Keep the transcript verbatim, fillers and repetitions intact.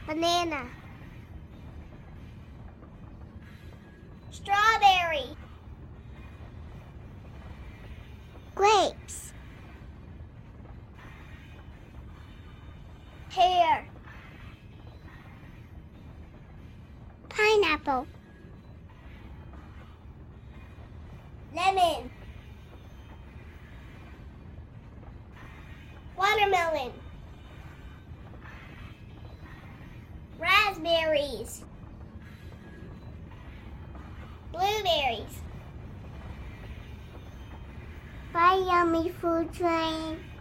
Banana. Strawberry. Grapes. Pear. Pineapple. Lemon. Watermelon. Raspberries. Blueberries. Bye, Yummy Food Train.